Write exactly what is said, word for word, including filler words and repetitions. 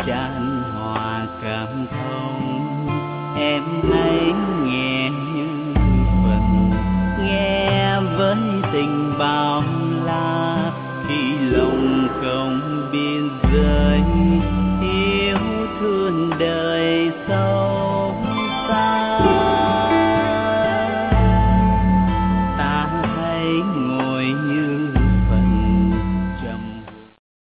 chan hòa cảm thông, em hãy nghe như phần nghe với tình bao